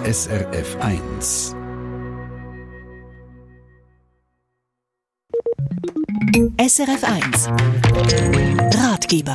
SRF 1. SRF 1 Ratgeber.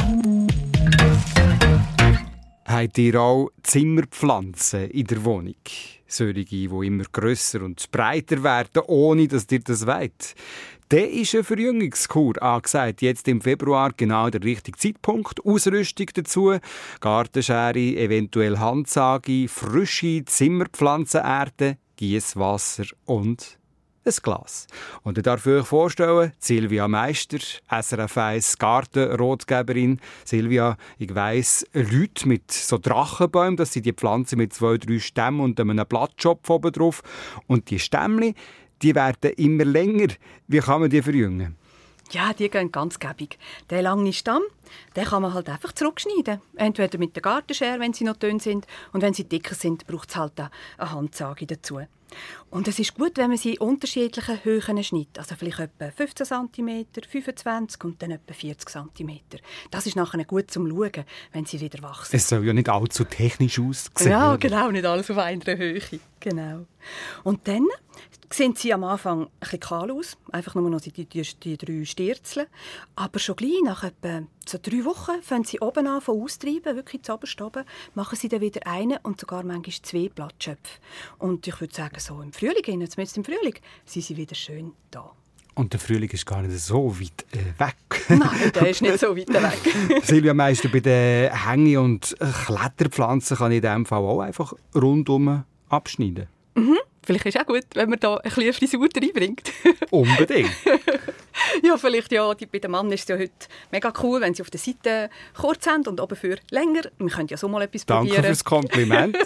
Habt ihr auch Zimmerpflanzen in der Wohnung? Solche, die immer grösser und breiter werden, ohne dass ihr das wollt? Dann ist eine Verjüngungskur angesagt. Jetzt im Februar genau der richtige Zeitpunkt. Ausrüstung dazu, Gartenschere, eventuell Handsage, frische Zimmerpflanzenerde, Giesswasser und ein Glas. Und ich darf euch vorstellen, Silvia Meister, SRF 1 Gartenrotgeberin. Silvia, ich weiss, Leute mit so Drachenbäumen, das sind die Pflanzen mit 2-3 Stämmen und einem Blattschopf oben drauf. Und die Stämmchen, die werden immer länger. Wie kann man die verjüngen? Ja, die gehen ganz gäbig. Der lange Stamm, den kann man halt einfach zurückschneiden. Entweder mit der Gartenschere, wenn sie noch dünn sind, und wenn sie dicker sind, braucht es halt eine Handsage dazu. Und es ist gut, wenn man sie in unterschiedlichen Höhen schneidet. Also vielleicht etwa 15 cm, 25 und dann etwa 40 cm. Das ist nachher gut zum Schauen, wenn sie wieder wachsen. Es soll ja nicht allzu technisch aussehen. Ja, genau, nicht alles auf einer Höhe. Genau. Und dann sehen sie am Anfang ein bisschen kahl aus, einfach nur noch die 3 Stirzeln. Aber schon gleich, nach etwa so 3 Wochen, fangen sie oben an auszutreiben, wirklich zu oberst oben, machen sie dann wieder einen und sogar manchmal 2 Blattschöpfe. Und ich würde sagen, so im Frühling, jetzt im Frühling, sind sie wieder schön da. Und der Frühling ist gar nicht so weit weg. Nein, der ist nicht so weit weg. Silvia Meister, bei den Hänge- und Kletterpflanzen kann ich in diesem Fall auch einfach rundum abschneiden. Mhm. Vielleicht ist es auch gut, wenn man da ein bisschen Frisur reinbringt. Unbedingt. Ja, vielleicht ja. Bei den Mann ist es ja heute mega cool, wenn sie auf der Seite kurz haben und oben für länger. Wir können ja so mal etwas probieren. Danke fürs Kompliment.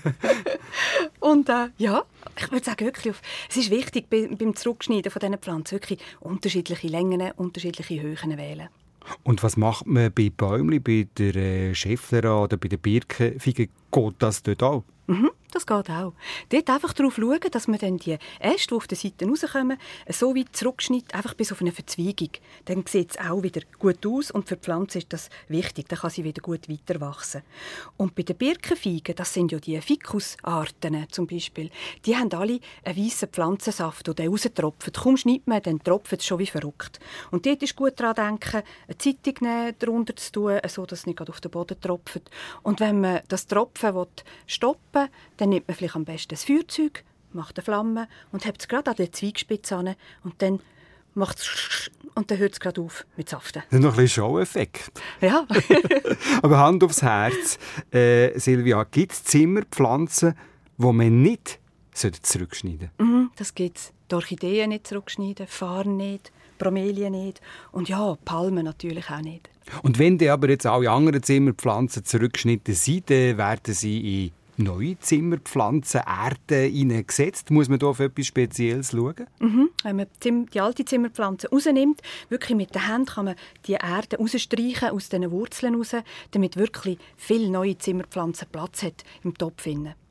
Und ja, ich würde sagen, wirklich, es ist wichtig, beim Zurückschneiden von diesen Pflanzen wirklich unterschiedliche Längen, unterschiedliche Höhen wählen. Und was macht man bei Bäumchen, bei der Schäffler oder bei der Birkenfeige? Geht das dort auch? Mhm, das geht auch. Dort einfach darauf schauen, dass man dann die Äste, die auf den Seiten rauskommen, so weit zurückschneidet, einfach bis auf eine Verzweigung. Dann sieht es auch wieder gut aus und für die Pflanze ist das wichtig. Dann kann sie wieder gut weiter wachsen. Und bei den Birkenfeigen, das sind ja die Ficusarten zum Beispiel, die haben alle einen weißen Pflanzensaft, der raustropft. Kaum schneidet man, dann tropft es schon wie verrückt. Und dort ist gut daran denken, eine Zeitung darunter zu tun, sodass es nicht gerade auf den Boden tropft. Und wenn man das Tropfen stoppen will, dann nimmt man vielleicht am besten ein Feuerzeug, macht eine Flamme und hebt es gerade an der Zweigspitze an und dann macht es und dann hört es gerade auf mit Saften. Das ist noch ein bisschen Show-Effekt. Ja. Aber Hand aufs Herz, Silvia, gibt es Zimmerpflanzen, die man nicht zurückschneiden sollte? Das gibt es. Die Orchideen nicht zurückschneiden, Farn nicht, Bromelien nicht und ja, Palmen natürlich auch nicht. Und wenn die aber jetzt alle anderen Zimmerpflanzen zurückgeschnitten sind, dann werden sie in neue Zimmerpflanzen, Erden gesetzt. Muss man da auf etwas Spezielles schauen? Wenn man die alte Zimmerpflanze rausnimmt, wirklich mit der Hand kann man die Erde rausstreichen aus diesen Wurzeln raus, damit wirklich viele neue Zimmerpflanzen Platz hat im Topf.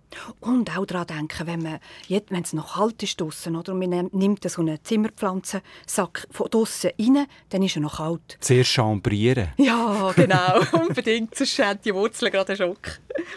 Und auch daran denken, wenn es noch kalt ist draussen, oder man nimmt so einen Zimmerpflanzensack von draussen rein, dann ist er noch kalt. Zuerst chambrieren. Ja, genau, unbedingt, sonst hat die Wurzeln gerade einen Schock.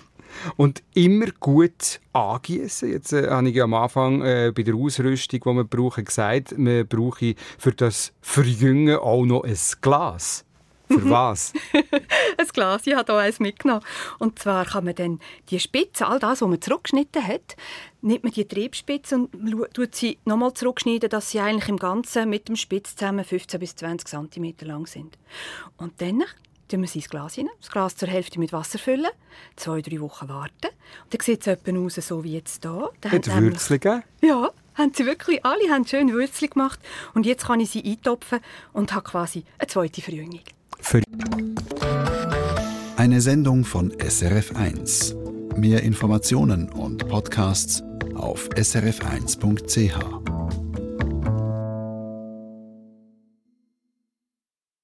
Und immer gut angießen. Jetzt habe ich am Anfang bei der Ausrüstung, die man braucht, gesagt, man brauche für das Verjüngen auch noch ein Glas. Für was? Ein Glas, ich habe hier eins mitgenommen. Und zwar kann man dann die Spitze, all das, was man zurückgeschnitten hat, nimmt man die Triebspitze und tut sie nochmal zurückschneiden, dass sie eigentlich im Ganzen mit dem Spitz zusammen 15 bis 20 cm lang sind. Und dann tun wir sie ins Glas rein, das Glas zur Hälfte mit Wasser füllen, 2-3 Wochen warten. Und dann sieht es etwa aus, so wie jetzt hier. Hat Würzchen gegeben? Ja, haben sie wirklich. Alle haben schön Würzchen gemacht. Und jetzt kann ich sie eintopfen und habe quasi eine zweite Verjüngung. Eine Sendung von SRF 1. Mehr Informationen und Podcasts auf srf1.ch.